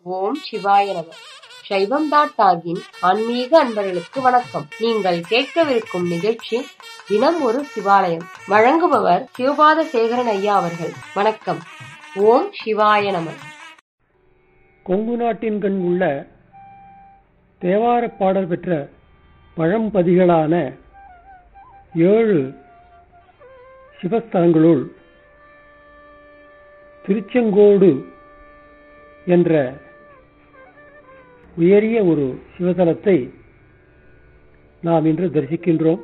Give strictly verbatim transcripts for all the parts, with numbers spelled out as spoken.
ஓம் சிவாய நம. சைவம் டாட் டாகின் ஆன்மீக அன்பர்களுக்கு வணக்கம். நீங்கள் கேட்கவிருக்கும் நிகழ்ச்சி தினம் ஒரு சிவாலயம். வழங்குபவர் சிவபாத சேகரன் ஐயா அவர்கள். வணக்கம். ஓம் சிவாய நம. கொங்கு நாட்டின் கண் உள்ள தேவார பாடல் பெற்ற பழம்பதிகளான ஏழு சிவஸ்தலங்களுள் திருச்செங்கோடு என்ற உயரிய ஒரு சிவத்தலத்தை நாம் இன்று தரிசிக்கின்றோம்.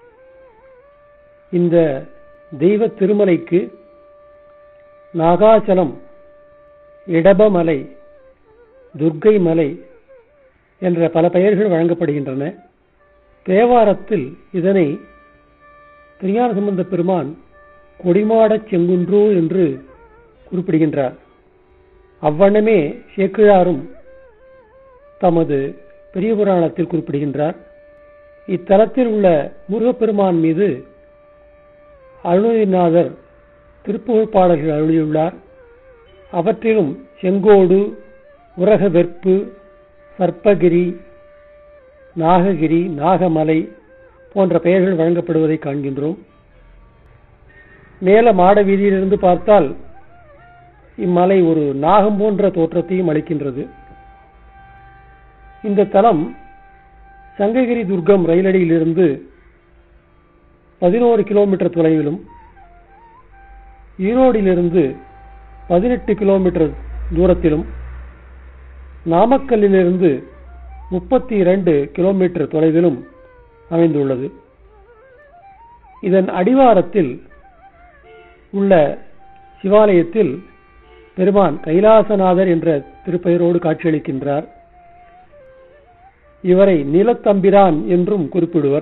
இந்த தெய்வ திருமலைக்கு நாகாச்சலம், இடபமலை, துர்க்கை மலை என்ற பல பெயர்கள் வழங்கப்படுகின்றன. தேவாரத்தில் இதனை திருஞான சம்பந்த பெருமான் கொடிமாடச் செங்குன்றோ என்று குறிப்பிடுகின்றார். அவ்வண்ணமே சேக்கிழாரும் தமது பெரிய புராணத்தில் குறிப்பிடுகின்றார். இத்தலத்தில் உள்ள முருகப்பெருமான் மீது அருணகிரிநாதர் திருப்புகழ் பாடல்கள் அருளியுள்ளார். அவற்றிலும் செங்கோடு, உரகவெற்பு, சர்ப்பகிரி, நாககிரி, நாகமலை போன்ற பெயர்கள் வழங்கப்படுவதை காண்கின்றோம். மேல மாட வீதியிலிருந்து பார்த்தால் இம்மலை ஒரு நாகம் போன்ற தோற்றத்தையும் அளிக்கின்றது. இந்த தலம் சங்ககிரி துர்க்கம் ரயிலடியிலிருந்து பதினோரு கிலோமீட்டர் தொலைவிலும், ஈரோடிலிருந்து பதினெட்டு கிலோமீட்டர் தூரத்திலும், நாமக்கல்லிலிருந்து முப்பத்தி இரண்டு கிலோமீட்டர் தொலைவிலும் அமைந்துள்ளது. இதன் அடிவாரத்தில் உள்ள சிவாலயத்தில் பெருமான் கைலாசநாதர் என்ற திருப்பெயரோடு காட்சியளிக்கின்றார். இவரை நீலத்தம்பிரான் என்றும் குறிப்பிடுவர்.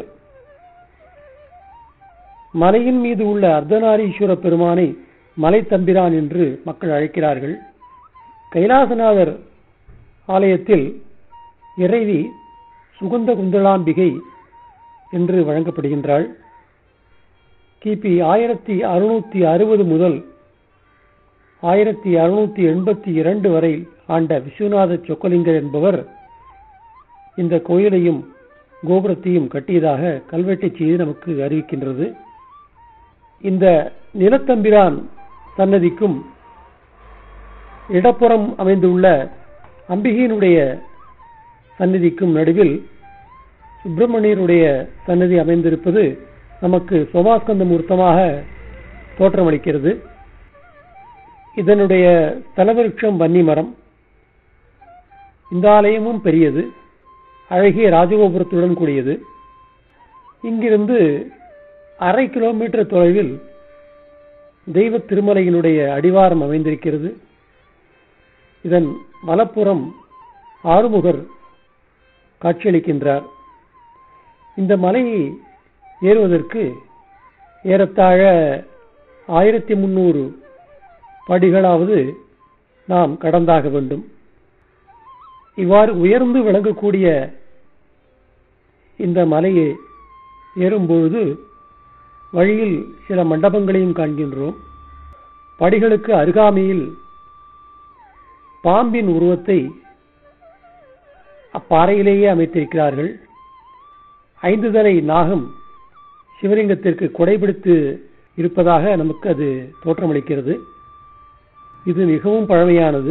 மலையின் மீது உள்ள அர்த்தநாரீஸ்வர பெருமானை மலைத்தம்பிரான் என்று மக்கள் அழைக்கிறார்கள். கைலாசநாதர் ஆலயத்தில் இறைவி சுகுந்த குந்தளாம்பிகை என்று வழங்கப்படுகின்றாள். கிபி ஆயிரத்தி அறுநூத்தி அறுபது முதல் ஆயிரத்தி அறுநூத்தி எண்பத்தி இரண்டு வரை ஆண்ட விஸ்வநாத சொக்கலிங்கர் என்பவர் இந்த கோயிலையும் கோபுரத்தையும் கட்டியதாக கல்வெட்டு செய்தி நமக்கு அறிவிக்கின்றது. இந்த நிலத்தம்பிரான் சன்னதிக்கும் இடப்புறம் அமைந்துள்ள அம்பிகையினுடைய சன்னதிக்கும் நடுவில் சுப்பிரமணியருடைய சன்னதி அமைந்திருப்பது நமக்கு சோமாஸ்கந்த மூர்த்தமாக தோற்றமளிக்கிறது. இதனுடைய தலவிருட்சம் வன்னி மரம். இந்த ஆலயமும் பெரியது, அழகிய ராஜகோபுரத்துடன் கூடியது. இங்கிருந்து அரை கிலோமீட்டர் தொலைவில் தெய்வ திருமலையினுடைய அடிவாரம் அமைந்திருக்கிறது. இதன் வலப்புறம் ஆறுமுகர் காட்சியளிக்கின்றார். இந்த மலையை ஏறுவதற்கு ஏறத்தாழ ஆயிரத்தி முன்னூறு படிகளாவது நாம் கடந்தாக வேண்டும். இவ்வாறு உயர்ந்து விளங்கக்கூடிய இந்த மலையை ஏறும்பொழுது வழியில் சில மண்டபங்களையும் காண்கின்றோம். படிகளுக்கு அருகாமையில் பாம்பின் உருவத்தை அப்பாறையிலேயே அமைத்திருக்கிறார்கள். ஐந்து தலை நாகம் சிவலிங்கத்திற்கு கொடைபிடித்து இருப்பதாக நமக்கு அது தோற்றமளிக்கிறது. இது மிகவும் பழமையானது.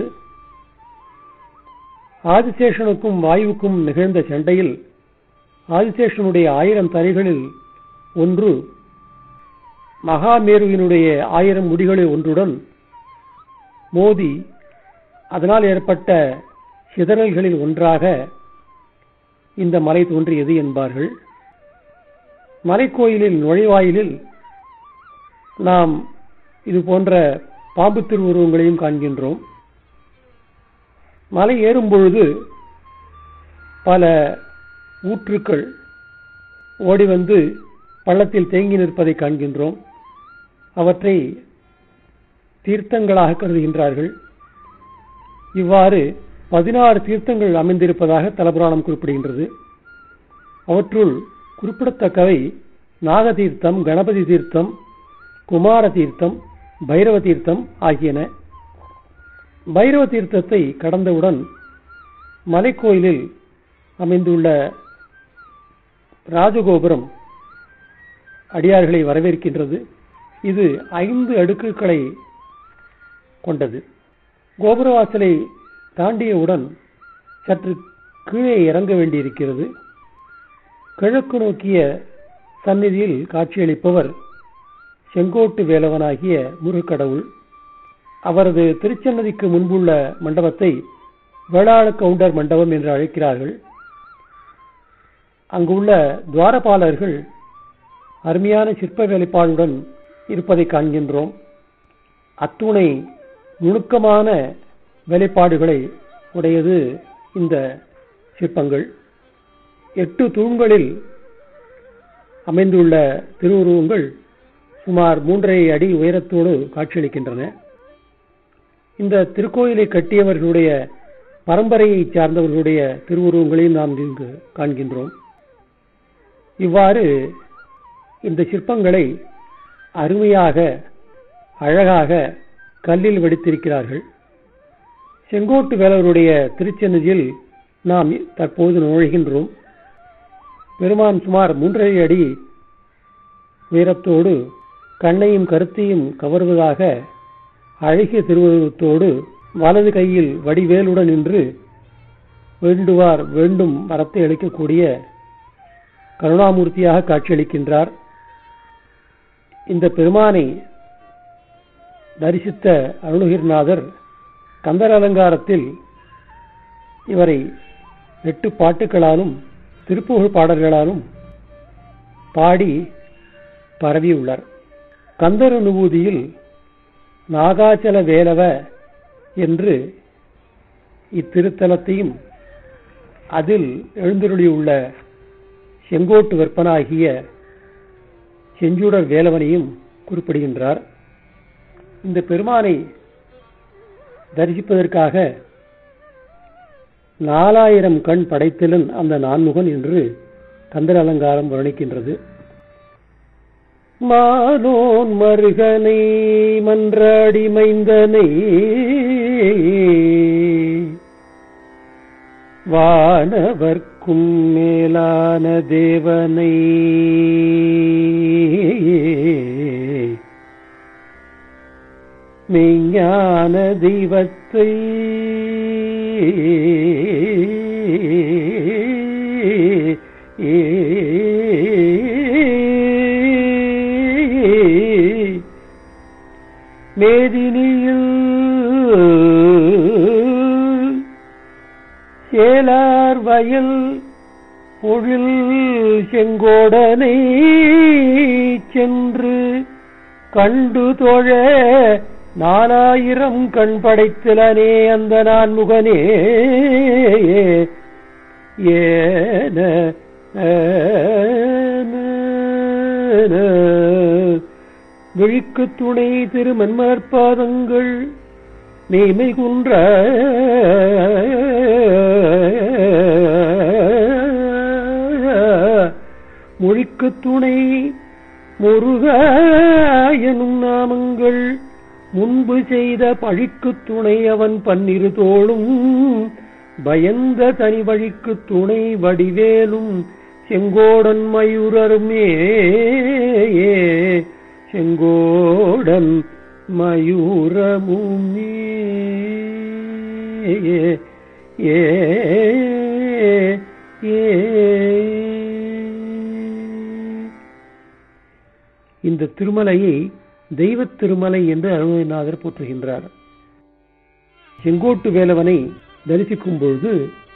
ஆதிசேஷனுக்கும் வாயுவுக்கும் நிகழ்ந்த சண்டையில் ஆதிசேஷனுடைய ஆயிரம் தலைகளில் ஒன்று மகாமேருவினுடைய ஆயிரம் முடிகளில் ஒன்றுடன் மோதி அதனால் ஏற்பட்ட சிதறல்களில் ஒன்றாக இந்த மலை தோன்றியது என்பார்கள். மலைக்கோயிலில் நுழைவாயிலில் நாம் இது போன்ற பாம்பு திருவுருவங்களையும் காண்கின்றோம். மலை ஏறும் பொழுது பல ஊற்றுக்கள் ஓடி வந்து பள்ளத்தில் தேங்கி நிற்பதை காண்கின்றோம். அவற்றை தீர்த்தங்களாக கருதுகின்றார்கள். இவ்வாறு பதினாறு தீர்த்தங்கள் அமைந்திருப்பதாக தலபுராணம் குறிப்பிடுகின்றது. அவற்றுள் குறிப்பிடத்தக்கவை நாக தீர்த்தம், கணபதி தீர்த்தம், குமார தீர்த்தம், பைரவ தீர்த்தம் ஆகியன. பைரவ தீர்த்தத்தை கடந்தவுடன் மலைக்கோயிலில் அமைந்துள்ள ராஜகோபுரம் அடியார்களை வரவேற்கின்றது. இது ஐந்து அடுக்குகளை கொண்டது. கோபுரவாசலை தாண்டியவுடன் சற்று கீழே இறங்க வேண்டியிருக்கிறது. கிழக்கு நோக்கிய சந்நிதியில் காட்சியளிப்பவர் செங்கோட்டு வேலவனாகிய முருகக்கடவுள். அவரது திருச்சன்னதிக்கு முன்புள்ள மண்டபத்தை வேளாள கவுண்டர் மண்டபம் என்று அழைக்கிறார்கள். அங்குள்ள துவாரபாலர்கள் அருமையான சிற்ப வேலைப்பாடுடன் இருப்பதை காண்கின்றோம். அத்துணை நுணுக்கமான வேலைப்பாடுகளை உடையது இந்த சிற்பங்கள். எட்டு தூண்களில் அமைந்துள்ள திருவுருவங்கள் சுமார் மூன்றரை அடி உயரத்தோடு காட்சியளிக்கின்றன. இந்த திருக்கோயிலை கட்டியவர்களுடைய பரம்பரையை சார்ந்தவர்களுடைய திருவுருவங்களையும் நாம் இங்கு காண்கின்றோம். இவ்வாறு இந்த சிற்பங்களை அருமையாக அழகாக கல்லில் வடித்திருக்கிறார்கள். செங்கோட்டு வேலவருடைய திருச்சன்னதியில் நாம் தற்போது நுழைகின்றோம். பெருமான் சுமார் மூன்றரை அடி உயரத்தோடு கண்ணையும் கருத்தையும் கவர்வதாக அழகிய திருவுருவத்தோடு வலது கையில் வடிவேலுடன் நின்று வேண்டுவார் வேண்டும் வரத்தை அளிக்கக்கூடிய கருணாமூர்த்தியாக காட்சியளிக்கின்றார். இந்த பெருமானை தரிசித்த அருணகிரிநாதர் கந்தர் அலங்காரத்தில் இவரை எட்டு பாட்டுகளாலும் திருப்புகழ் பாடல்களாலும் பாடி பரவியுள்ளார். கந்தர் அனுபூதியில் நாகாச்சல வேலவ என்று இத்திருத்தலத்தையும் அதில் எழுந்தருளியுள்ள செங்கோட்டு வெப்பனாகிய செஞ்சுடர் வேலவனையும் குறிப்பிடுகின்றார். இந்த பெருமானை தரிசிப்பதற்காக நாலாயிரம் கண் படைத்தலன் அந்த நான்முகன் என்று கந்தர் அலங்காரம் வர்ணிக்கின்றது. மாலோன் மருகனை மன்றாடி மைந்தனை வானவர்க்கும் மேலான தேவனை மெய்ஞான தெய்வத்தை மேதினியில் சேலார் வயல் பொழில் செங்கோடனை சென்று கண்டு தொழ நாலாயிரம் கண் படைத்தலனே அந்த நான்முகனே ஏன விழிக்கு துணை திருமன்மலர்பாதங்கள் மேமை குன்ற மொழிக்கு துணை முருக எனும் நாமங்கள் முன்பு செய்த பழிக்கு துணை அவன் பன்னிரு தோளும் பயந்த தனி வழிக்கு துணை வடிவேலும் செங்கோடன் மயூரருமே செங்கோடன் மயூரமுமே ஏ இந்த திருமலையை தெய்வத் திருமலை என்று அருணகிரிநாதர் போற்றுகின்றார். செங்கோட்டு வேலவனை தரிசிக்கும் பொழுது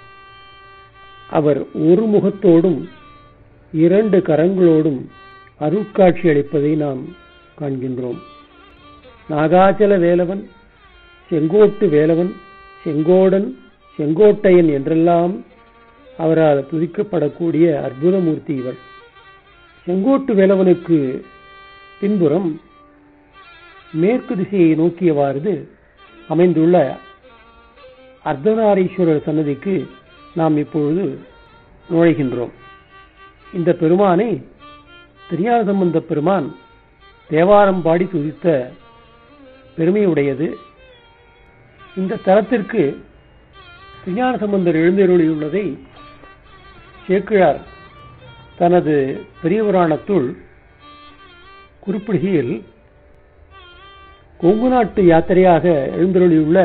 அவர் ஒரு முகத்தோடும் இரண்டு கரங்களோடும் அருட்காட்சி அளிப்பதை நாம் காண்கின்றோம். நாகாச்சல வேலவன், செங்கோட்டு வேலவன், செங்கோடன், செங்கோட்டையன் என்றெல்லாம் அவரால் துதிக்கப்படக்கூடிய அற்புதமூர்த்தி இவர். செங்கோட்டு வேலவனுக்கு பின்புறம் மேற்கு திசையை நோக்கியவாறு அமைந்துள்ள அர்த்தநாரீஸ்வரர் சன்னதிக்கு நாம் இப்பொழுது நுழைகின்றோம். இந்த பெருமானை திருஞான சம்பந்த பெருமான் தேவாரம் பாடி துதித்த பெருமையுடையது. இந்த தலத்திற்கு திருஞான சம்பந்தர் எழுந்தருளியுள்ளதை சேக்கிழார் தனது பெரிய புராணத்துள் குறிப்பிடுகையில், கொங்கு நாட்டு யாத்திரையாக எழுந்தருளியுள்ள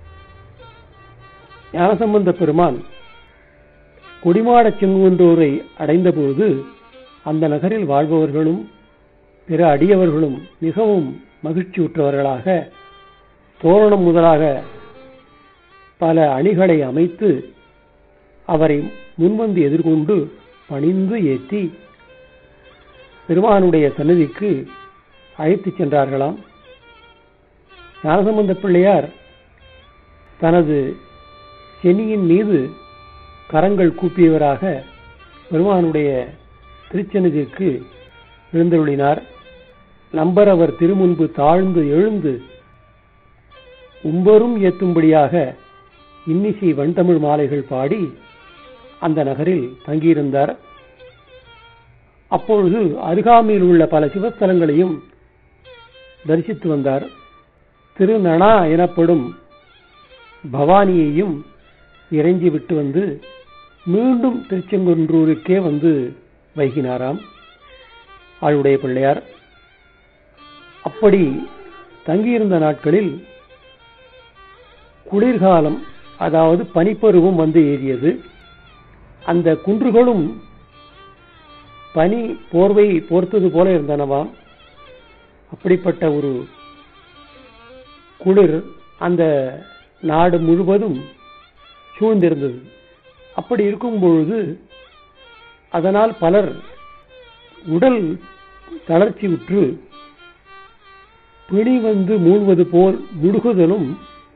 ஞானசம்பந்த பெருமான் கொடிமாடச் செங்குன்றூரை அடைந்தபோது அந்த நகரில் வாழ்பவர்களும் பிற அடியவர்களும் மிகவும் மகிழ்ச்சியுற்றவர்களாக தோரணம் முதலாக பல அணிகளை அமைத்து அவரை முன்வந்து எதிர்கொண்டு பணிந்து ஏற்றி பெருமானுடைய சன்னதிக்கு அழைத்துச் சென்றார்களாம். ஞானசம்பந்த பிள்ளையார் தனது சென்னியின் மீது கரங்கள் கூப்பியவராக பெருமானுடைய திருச்சன்னதிக்கு எழுந்தருளினார். நம்பர் அவர் திருமுன்பு தாழ்ந்து எழுந்து உம்பரும் ஏத்தும்படியாக இன்னிசை வண்தமிழ் மாலைகள் பாடி அந்த நகரில் தங்கியிருந்தார். அப்பொழுது அருகாமையில் உள்ள பல சிவஸ்தலங்களையும் தரிசித்து வந்தார். திருநணா எனப்படும் பவானியையும் இறைஞ்சி விட்டு வந்து மீண்டும் திருச்செங்குன்றூருக்கே வந்து வைகினாராம் ஆளுடைய பிள்ளையார். அப்படி தங்கியிருந்த நாட்களில் குளிர்காலம், அதாவது பனிப்பருவம் வந்து ஏறியது. அந்த குன்றுகளும் பனி போர்வை போர்த்தது போல இருந்தனவாம். அப்படிப்பட்ட ஒரு குளிர் அந்த நாடு முழுவதும் சூழ்ந்திருந்தது. அப்படி இருக்கும் பொழுது அதனால் பலர் உடல் தளர்ச்சி உற்று பிணி வந்து மூழ்வது போல் முடுகுதலும்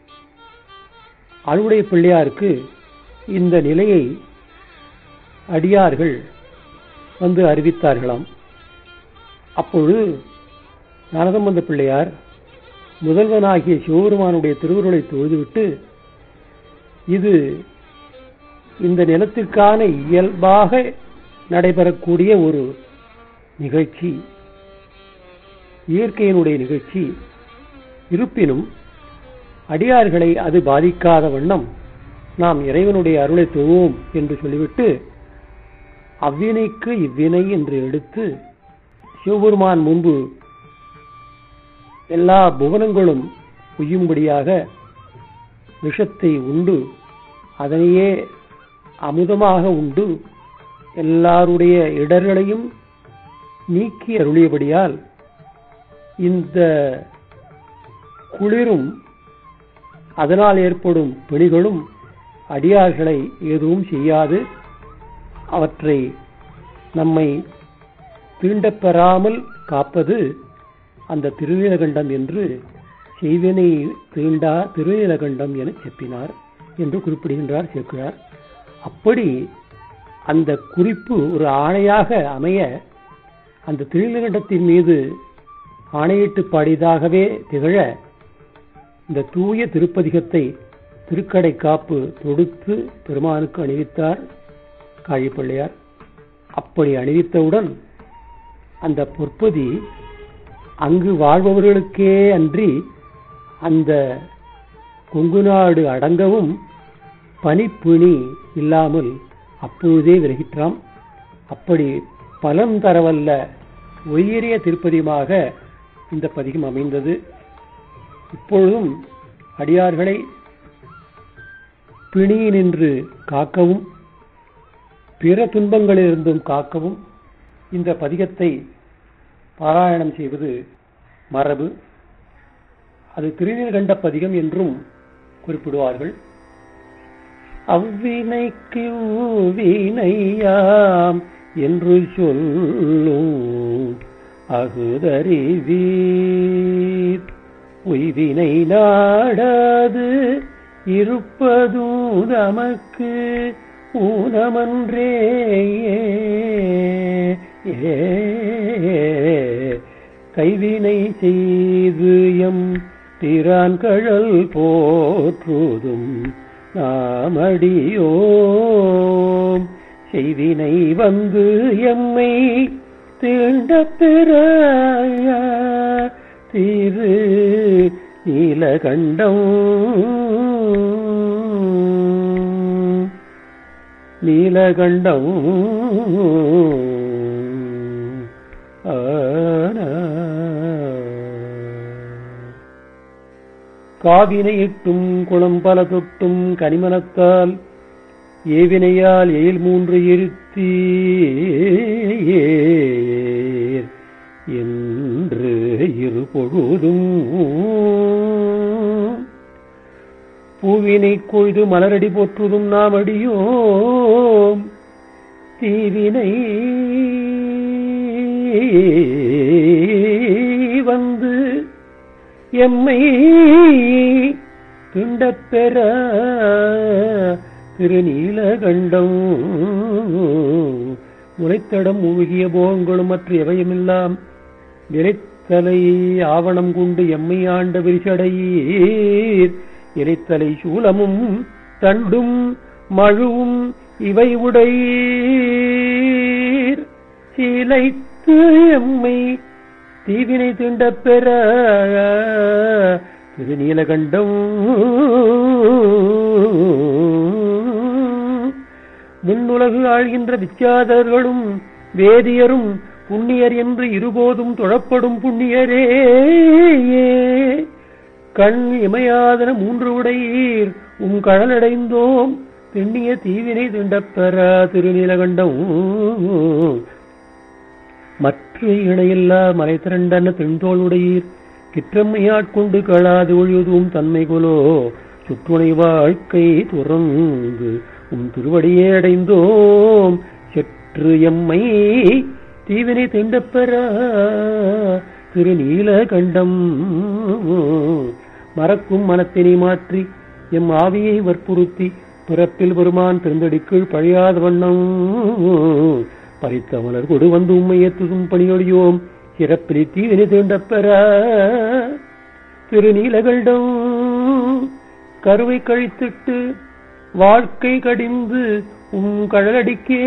அருடைய பிள்ளையாருக்கு இந்த நிலையை அடியார்கள் வந்து அறிவித்தார்களாம். அப்பொழுது ஞானசம்பந்த பிள்ளையார் முதல்வனாகிய சிவபெருமானுடைய திருவுருளை தொழுதுவிட்டு, இது இந்த நிலத்திற்கான இயல்பாக நடைபெறக்கூடிய ஒரு நிகழ்ச்சி, இயற்கையினுடைய நிகழ்ச்சி, இருப்பினும் அடியார்களை அது பாதிக்காத வண்ணம் நாம் இறைவனுடைய அருளை தொழுவோம் என்று சொல்லிவிட்டு அவ்வினைக்கு இவ்வினை என்று எடுத்து சிவபெருமான் முன்பு எல்லா புவனங்களும் உய்யும்படியாக விஷத்தை உண்டு அதனையே அமுதமாக உண்டு எல்லாருடைய இடர்களையும் நீக்கி அருளியபடியால் இந்த குளிரும் அதனால் ஏற்படும் பிணிகளும் அடியார்களை எதுவும் செய்யாது, அவற்றை நம்மை தீண்டப்பெறாமல் காப்பது அந்த திருநீலகண்டம் என்று செய்வினை தீண்டா திருநீலகண்டம் என செப்பினார் என்று குறிப்பிடுகின்றார் சேக்கிழார். அப்படி அந்த குறிப்பு ஒரு ஆணையாக அமைய அந்த திருநீலகண்டத்தின் மீது ஆணையிட்டு பாடியதாகவே திகழ இந்த தூய திருப்பதிகத்தை திருக்கடை காப்பு தொடுத்து பெருமானுக்கு அணிவித்தார் காழிப்பிள்ளையார். அப்படி அணிவித்தவுடன் அந்த பொற்பதி அங்கு வாழ்பவர்களுக்கே அன்றி அந்த கொங்கு நாடு அடங்கவும் பனிப்பிணி இல்லாமல் அப்பொழுதே விலகிற்றாம். அப்படி பலன் தரவல்ல உயரிய திருப்பதிகமாக இந்த பதிகம் அமைந்தது. இப்பொழுதும் அடியார்களை பிணியினின்று காக்கவும் பிற துன்பங்களிலிருந்தும் காக்கவும் இந்த பதிகத்தை பாராயணம் செய்வது மரபு. அது திருநீலகண்ட பதிகம் என்றும் குறிப்பிடுவார்கள். அவ்வினைக்கு வினையாம் என்று சொல்லும் அகுதறிவீர் உய்வினை நாடாது இருப்பதும் நமக்கு ஊனமன்றே. கைவினை செய்து எம் பிரான்கழல் போற்றுதும் நாமடியோம் செய்வினை வந்து எம்மை தீண்ட பிற திரு நீலகண்டம் நீலகண்டம் காவினையிட்டும் குளம் பல தொட்டும் கனிமனத்தால் ஏவினையால் எயில் மூன்று இருத்தி என்று இரு பொழுதும் பூவினை கொய்து மலரடி போற்றுதும் நாம் அடியோம் தீவினை வந்து எம்மை துண்டப்பெற திருநீலகண்டம் முளைத்தடம் மூழ்கிய போகங்களும் மற்ற எவையுமெல்லாம் விரைத்தலை ஆவணம் கொண்டு எம்மை ஆண்ட விரிசடையீர் இறைத்தலை சூலமும் தண்டும் மழுவும் இவை உடையீர் சீலைத்து எம்மை தீவினை திண்டப் பெற திருநீலகண்டம் விண்ணுலகு ஆழ்கின்ற விச்சாதர்களும் வேதியரும் புண்ணியர் என்று இருபோதும் தொழப்படும் புண்ணியரே கண் இமையாதன மூன்று உடையீர் உம் கடலடைந்தோம் திண்ணிய தீவினை திண்டப்பெற திருநீலகண்டம் மற்ற இணையில்லா மலை திரண்டன திண்டோளுடையீர் கிற்றம்மையாட்கொண்டு களாது ஒழியுதும் தன்மை கொலோ சுற்றுணை வாழ்க்கை துறந்து உம் திருவடியே அடைந்தோம் செற்று எம்மை தீவினை திண்டப்பெற திருநீலகண்டம் மறக்கும் மனத்தினை மாற்றி எம் ஆவியை வற்புறுத்தி பிறப்பில் பெருமான் திருந்தடிக்குள் பழியாத வண்ணம் பறித்த மலர் கொடு வந்து உம்மை ஏற்றுதும் பணியொழியோம் சிறப்பிலி தீவினை திண்டப்பெற திருநீலகண்டம் கருவை கழித்திட்டு வாழ்க்கை கடிந்து உம் கடலடிக்கே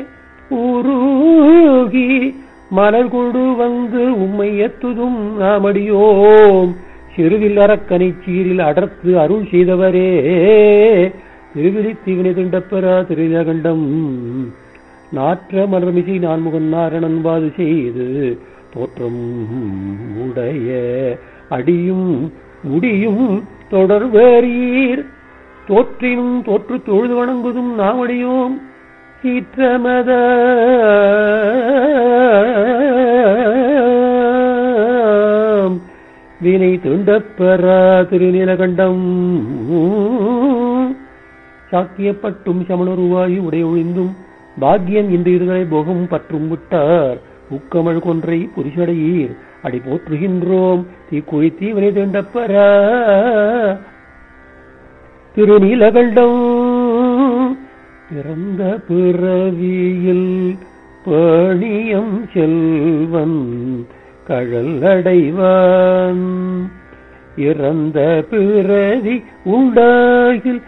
உருகி மலர் கொடு வந்து உம்மை ஏத்துதும் நாமடியோம் சிறுவில் அரக்கனை சீரில் அடர்த்து அருள் செய்தவரே திருவிழி தீவினை திண்டப்பெற திருநீலகண்டம் நாற்ற மலர்மிசை நான்முகன் நாரணன் வாது செய்து தோற்றம் உடைய அடியும் முடியும் தொடர்வரீர் தோற்றினும் தோற்று தொழுது வணங்குதும் நாமடியோம் சீற்றமத வினை திண்டப்பெற திருநீலகண்டம் சாக்கியப்பட்டும் சமணருவாயு உடைய ஒழிந்தும் பாக்கியம் இன்று இருதலை போகம் பற்றும் விட்டார் உக்கமழ் கொன்றை புரிசடையீர் அடி போற்றுகின்றோம் தீக்குழி தீவினை திண்டப்பெற திருநீலகண்டம் பிறந்த பிறவியில் பணியம் செல்வன் கழல் அடைவான் இறந்த பிறவி உண்டாகில்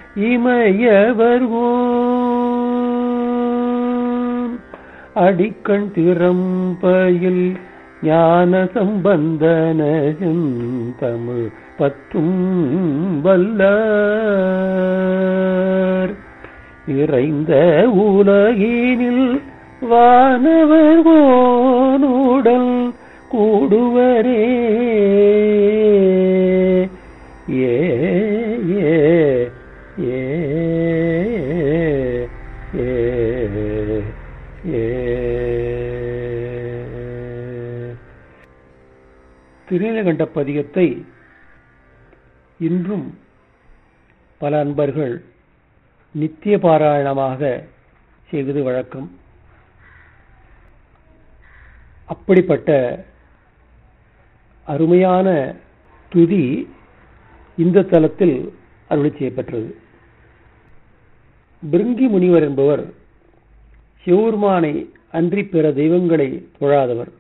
இமயவர்வோம் அடிக்கண் திறம்பையில் ஞான சம்பந்தன தமிழ் பற்றும் வல்லார் இறைந்த உலகினில் வானவர் கோனுடல் கூடுவரே ஏ ஏ ஏ ஏ திருநீலகண்ட பதிகத்தை இன்றும் பல அன்பர்கள் நித்திய பாராயணமாக செய்வது வழக்கம். அப்படிப்பட்ட அருமையான துதி இந்த தலத்தில் அருளி செய்யப்பெற்றது. பிருங்கி முனிவர் என்பவர் சிவபெருமானை அன்றி பிற தெய்வங்களை தொழாதவர்.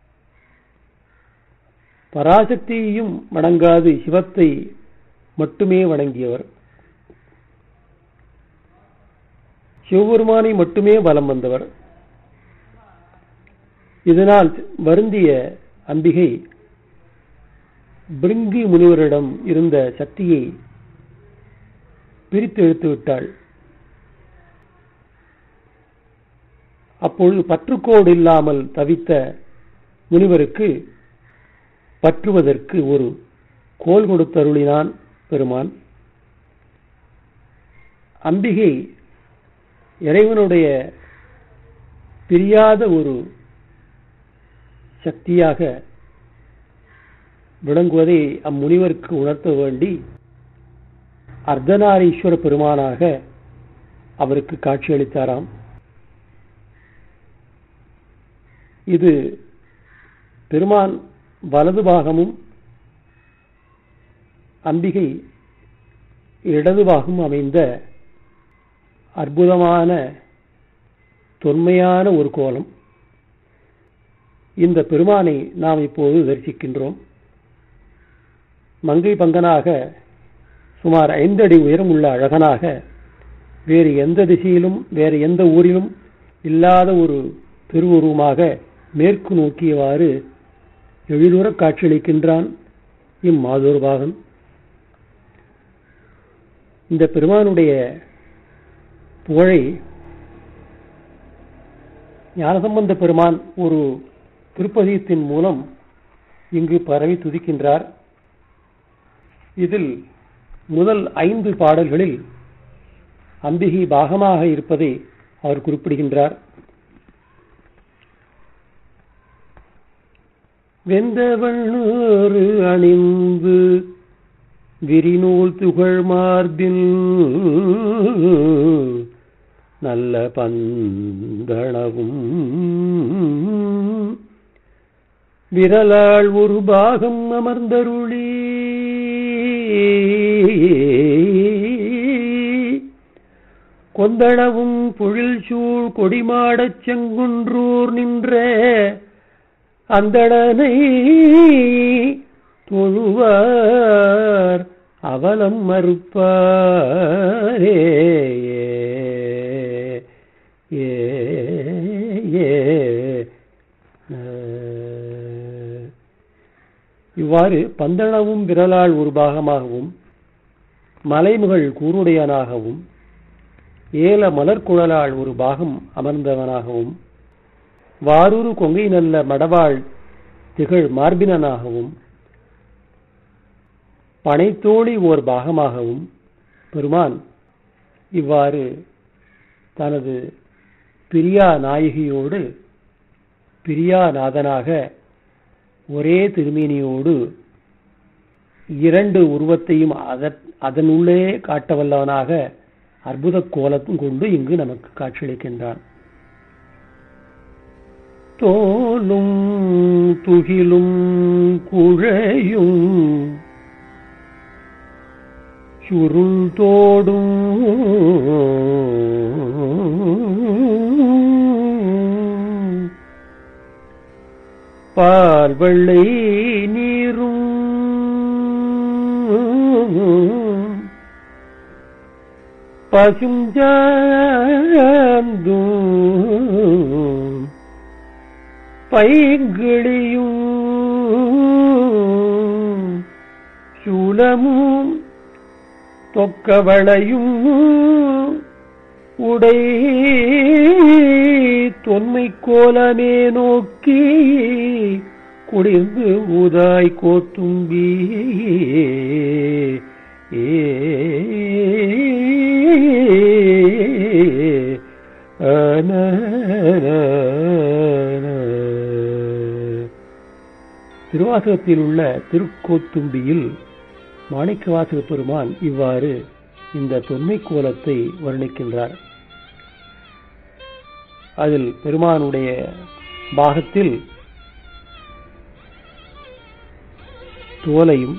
பராசக்தியையும் வணங்காது சிவத்தை மட்டுமே வணங்கியவர். சிவபெருமானை மட்டுமே வலம் வந்தவர். இதனால் வருந்திய அம்பிகை பிருங்கி முனிவரிடம் இருந்த சக்தியை பிரித்து எடுத்து விட்டாள். அப்பொழுது பற்றுக்கோடு இல்லாமல் தவித்த முனிவருக்கு பற்றுவதற்கு ஒரு கோல் கொடுத்தருளினான் பெருமான். அம்பிகை இறைவனுடைய பிரியாத ஒரு சக்தியாக விளங்குவதை அம்முனிவருக்கு உணர்த்த வேண்டி அர்த்தநாரீஸ்வர பெருமானாக அவருக்கு காட்சியளித்தாராம். இது பெருமான் வலது பாகமும் அம்பிகை இடது பாகம் அமைந்த அற்புதமான தொன்மையான ஒரு கோலம். இந்த பெருமானை நாம் இப்போது தரிசிக்கின்றோம். மங்கை பங்கனாக சுமார் ஐந்து அடி உயரம் உள்ள அழகனாக வேறு எந்த திசையிலும் வேறு எந்த ஊரிலும் இல்லாத ஒரு திருவுருவமாக மேற்கு நோக்கியவாறு எழிலுற காட்சியளிக்கின்றான் இம்மாதூர் பாகன். இந்த பெருமானுடைய புகழை ஞானசம்பந்த பெருமான் ஒரு திருப்பதியத்தின் மூலம் இங்கு பரவி துதிக்கின்றார். இதில் முதல் ஐந்து பாடல்களில் அம்பிகை பாகமாக இருப்பதை அவர் குறிப்பிடுகின்றார். வெந்தவண்ணூறு அணிந்து விரிநூல் துகள் மார்பில் நல்ல பந்தளவும் விரலாள் ஒரு பாகம் அமர்ந்தருளி கொந்தளவும் பொழில் சூழ் கொடிமாடச் செங்குன்றூர் நின்ற அந்தடனை தொழுவார் அவலம் மறுப்பாரே. இவ்வாறு பந்தளவும் விரலால் ஒரு பாகமாகவும் மலைமுகள் கூருடையனாகவும் ஏல மலர்குழலால் ஒரு பாகம் அமர்ந்தவனாகவும் வாரூரு கொங்கை நல்ல மடவாள் திகழ் மார்பினனாகவும் பனைத்தோழி ஓர் பாகமாகவும் பெருமான் இவ்வாறு தனது பிரியா நாயகியோடு பிரியாநாதனாக ஒரே திருமேனியோடு இரண்டு உருவத்தையும் அதனுள்ளே காட்டவல்லவனாக அற்புத கோலத்தும் கொண்டு இங்கு நமக்கு காட்சியளிக்கின்றான். தோலும் துகிலும் குழையும் சுருள் தோடும் பால் வெள்ளை நீரும் பசும் சாந்தும் பைங்கிளியும் சூலமும் தொக்கவளையும் உடை தொன்மை கோலமே நோக்கி குடிந்து ஊதாய் கோத்தும்பி ஏ திருவாசகத்தில் உள்ள திருக்கோத்தும்பியில் மாணிக்கவாசக பெருமான் இவ்வாறு இந்த தொன்மை கோலத்தை வர்ணிக்கின்றார். அதில் பெருமானுடைய பாகத்தில் தோலையும்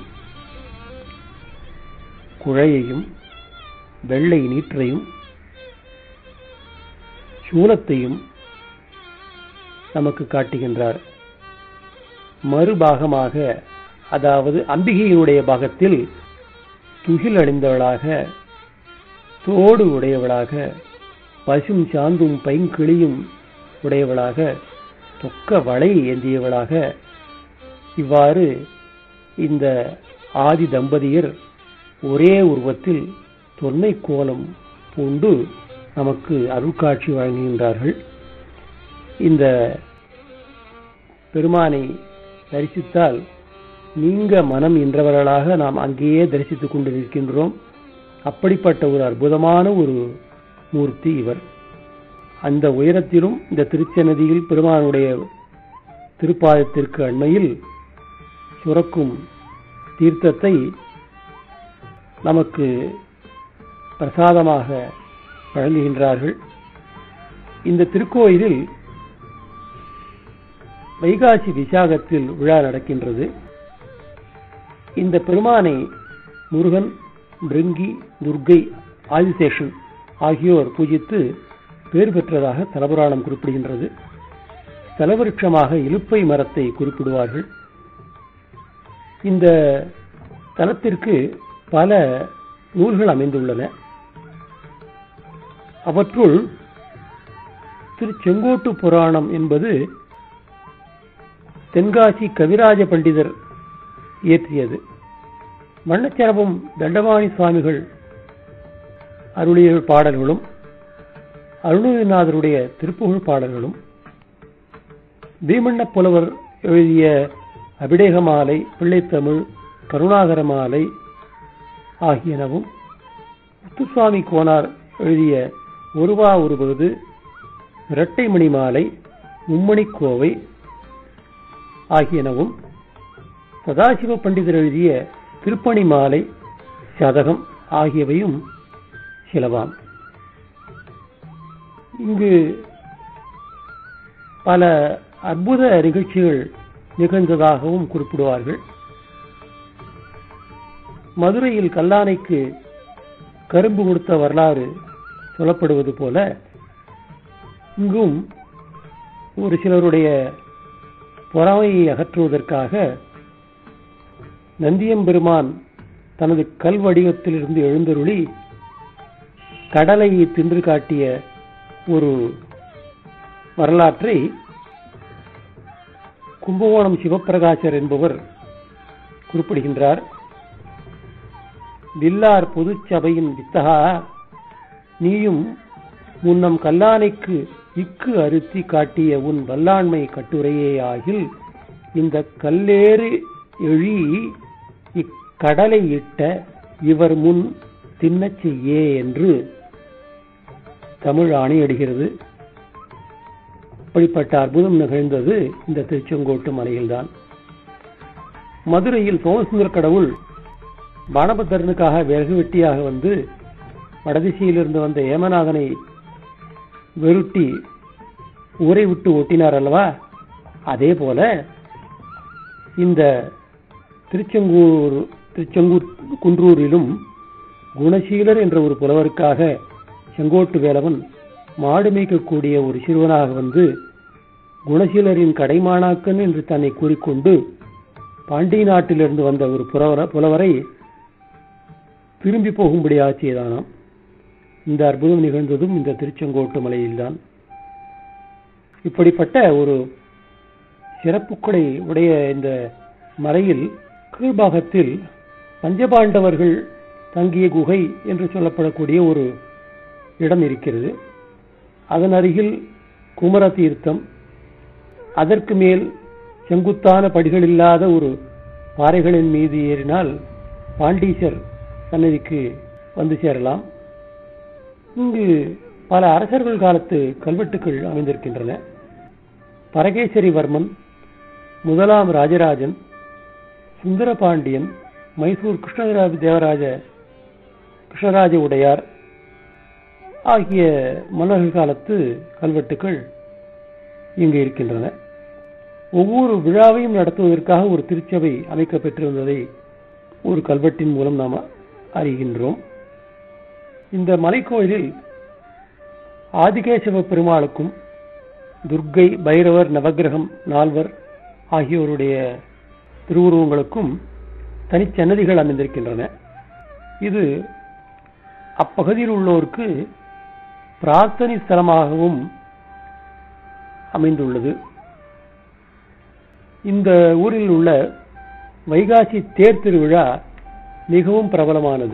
குழையையும் வெள்ளை நீற்றையும் சூலத்தையும் நமக்கு காட்டுகின்றார். மறுபாகமாக அதாவது அம்பிகையினுடைய பாகத்தில் துகில் அணிந்தவளாக தோடு உடையவளாக பசும் சாந்தும் பைங்கிளியும் உடையவளாக தொக்க வளை ஏந்தியவளாக இவ்வாறு இந்த ஆதி தம்பதியர் ஒரே உருவத்தில் தொன்மை கோலம் பூண்டு நமக்கு அருட்காட்சி வழங்குகின்றார்கள். இந்த பெருமானை தரிசித்தால் நீங்க மனம் என்றவர்களாக நாம் அங்கேயே தரிசித்துக் கொண்டு நிற்கின்றோம். அப்படிப்பட்ட ஒரு அற்புதமான ஒரு மூர்த்தி இவர். அந்த உயரத்திலும் இந்த திருச்சன்னதியில் பெருமானுடைய திருப்பாதத்திற்கு அண்மையில் சுரக்கும் தீர்த்தத்தை நமக்கு பிரசாதமாக வழங்குகின்றார்கள். இந்த திருக்கோயிலில் வைகாசி விசாகத்தில் விழா நடக்கின்றது. இந்த பெருமானை முருகன், பிருங்கி, துர்க்கை, ஆதிசேஷன் ஆகியோர் பூஜித்து பேர் பெற்றதாக தலபுராணம் குறிப்பிடுகின்றது. தலவிருட்சமாக இலுப்பை மரத்தை குறிப்பிடுவார்கள். இந்த தலத்திற்கு பல நூல்கள் அமைந்துள்ளன. அவற்றுள் திரு செங்கோட்டு புராணம் என்பது தென்காசி கவிராஜ பண்டிதர் இயற்றியது. வண்ணச்சரபம் தண்டபாணி சுவாமிகள் அருளிய பாடல்களும் அருணகிரிநாதருடைய திருப்புகழ் பாடல்களும், பீமண்ண புலவர் எழுதிய அபிடேக மாலை, பிள்ளைத்தமிழ், கருணாகர மாலை ஆகியனவும், முத்துசுவாமி கோனார் எழுதிய ஒருவா ஒருபது, இரட்டைமணி மாலை, மும்மணிக்கோவை ஆகியனவும், சதாசிவ பண்டிதர் எழுதிய திருப்பணி மாலை, சதகம் ஆகியவையும் சிலவாம். இங்கு பல அற்புத நிகழ்ச்சிகள் நிகழ்ந்ததாகவும் குறிப்பிடுவார்கள். மதுரையில் கல்லானைக்கு கரும்பு கொடுத்த வரலாறு சொல்லப்படுவது போல இங்கும் ஒரு சிலருடைய பொறாமையை அகற்றுவதற்காக நந்தியம்பெருமான் தனது கல் வடிவத்திலிருந்து எழுந்தருளி கடலையை தின்று காட்டிய ஒரு வரலாற்றை கும்பகோணம் சிவப்பிரகாசர் என்பவர் குறிப்பிடுகின்றார். வில்லார் பொது சபையின் வித்தகா, நீயும் முன்னம் கல்லானைக்கு இக்கு அறுத்தி காட்டிய உன் வல்லாண்மை கட்டுரையே ஆகில் இந்த கல்லேறு எழி இக்கடலை இட்ட இவர் முன் தின்னச் செய்யே என்று தமிழ் ஆணையிடுகிறது. அப்படிப்பட்ட அற்புதம் நிகழ்ந்தது இந்த திருச்செங்கோட்டு மலையில்தான். மதுரையில் சோமசுந்தர கடவுள் பானபத்திரனுக்காக விறகு வெட்டியாக வந்து வடதிசையிலிருந்து வந்த ஏமநாதனை வெருட்டி ஊரை விட்டு ஓட்டினார் அல்லவா? அதே போல இந்த திருச்செங்கூர் திருச்செங்கூர் குன்றூரிலும் குணசீலர் என்ற ஒரு புலவருக்காக செங்கோட்டு வேலவன் மாடு மேய்க்கக்கூடிய ஒரு சிறுவனாக வந்து குணசீலரின் கடைமாணாக்கன் என்று தன்னை கூறிக்கொண்டு பாண்டிய நாட்டிலிருந்து வந்த ஒரு புலவரை திரும்பி போகும்படியாக செய்தானாம். இந்த அற்புதம் நிகழ்ந்ததும் இந்த திருச்செங்கோட்டு மலையில்தான். இப்படிப்பட்ட ஒரு சிறப்புக்களை உடைய இந்த மலையில் கீழ்பாகத்தில் பஞ்சபாண்டவர்கள் தங்கிய குகை என்று சொல்லப்படக்கூடிய ஒரு இடம் இருக்கிறது. அதன் அருகில் குமர தீர்த்தம், அதற்கு மேல் செங்குத்தான படிகள் இல்லாத ஒரு பாறைகளின் மீது ஏறினால் பாண்டீசர் சன்னதிக்கு வந்து சேரலாம். இங்கு பல அரசர்கள் காலத்து கல்வெட்டுக்கள் அமைந்திருக்கின்றன. பரகேசரிவர்மன், முதலாம் ராஜராஜன், சுந்தரபாண்டியன், மைசூர் கிருஷ்ணராஜ தேவராஜ கிருஷ்ணராஜ உடையார் ஆகிய மன்னர்கள் காலத்து கல்வெட்டுக்கள் இங்கு இருக்கின்றன. ஒவ்வொரு விழாவையும் நடத்துவதற்காக ஒரு திருச்சபை அமைக்கப்பட்டிருந்ததை ஒரு கல்வெட்டின் மூலம் நாம் அறிகின்றோம். இந்த மலைக்கோயிலில் ஆதிகேசவ பெருமாளுக்கும் துர்க்கை, பைரவர், நவகிரகம், நால்வர் ஆகியோருடைய திருவுருவங்களுக்கும் தனிச்சன்னதிகள் அமைந்திருக்கின்றன. இது அப்பகுதியில் உள்ளோருக்கு பிரார்த்தனை ஸ்தலமாகவும் அமைந்துள்ளது. இந்த ஊரில் உள்ள வைகாசி தேர் திருவிழா மிகவும் பிரபலமானது.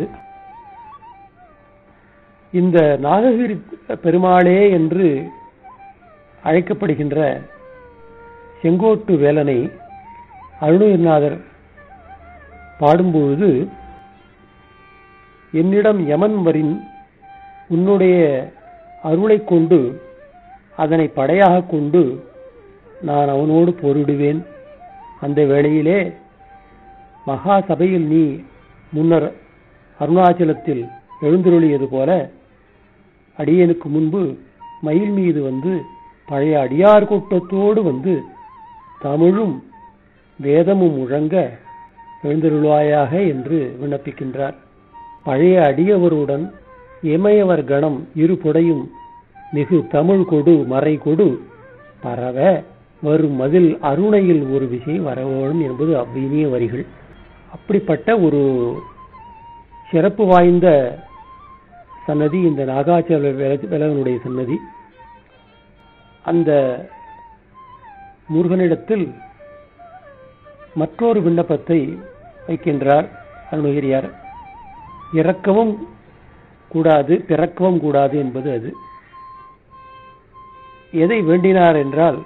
இந்த நாககிரி பெருமாளே என்று அழைக்கப்படுகின்ற செங்கோட்டு வேலனை அருணகிரிநாதர் பாடும்பொழுது, என்னிடம் யமன் வரின் உன்னுடைய அருளை கொண்டு அதனை படையாக கொண்டு நான் அவனோடு போரிடுவேன். அந்த வேளையிலே மகா சபையில் நீ முன்னர் அருணாச்சலத்தில் எழுந்தருளியது போல அடியனுக்கு முன்பு மயில் மீது வந்து பழைய அடியார் கூட்டத்தோடு வந்து தமிழும் வேதமும் முழங்க எழுந்தருளாயாக என்று விண்ணப்பிக்கின்றார். பழைய அடியவருடன் இமையவர் கணம் இருபுடையும் மிகு தமிழ் கொடு மறை கொடு பரவ வரும் மதில் அருணையில் ஒரு விசை வரவேணும் என்பது அவ்வினிய வரிகள். அப்படிப்பட்ட ஒரு சிறப்பு வாய்ந்த சன்னதி இந்த நாகாச்சல வேலனுடைய சன்னதி. அந்த முருகனிடத்தில் மற்றொரு விண்ணப்பத்தை வைக்கின்றார் அருணகிரியார். இறக்கவும் கூடாது பிறக்கவும் கூடாது என்பது அது. எதை வேண்டினார் என்றால்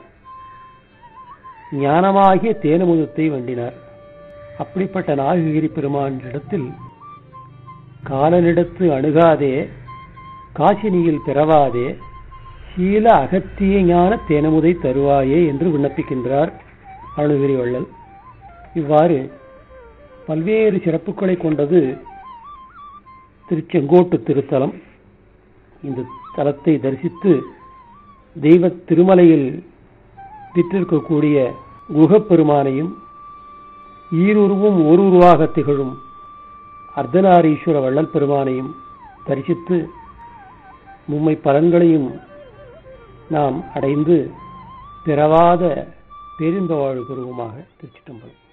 ஞானமாகிய தேனமுதத்தை வேண்டினார். அப்படிப்பட்ட நாககிரி பெருமானிடத்தில் காலனிடத்து அணுகாதே காசினியில் பிறவாதே சீல அகத்திய ஞான தேனமுதை தருவாயே என்று விண்ணப்பிக்கின்றார் அருணகிரி வள்ளல். இவ்வாறு பல்வேறு சிறப்புகளை கொண்டது திருச்செங்கோட்டு திருத்தலம். இந்த தலத்தை தரிசித்து தெய்வ திருமலையில் விற்றிருக்கக்கூடிய குகப்பெருமானையும் ஈருருவும் ஒரு உருவாக திகழும் அர்த்தநாரீஸ்வர வள்ளல் பெருமானையும் தரிசித்து மும்மை பலன்களையும் நாம் அடைந்து பிறவாத பேரின்ப வாழ்வு பெறுவோமாக. திருச்சிற்றம்பலம்.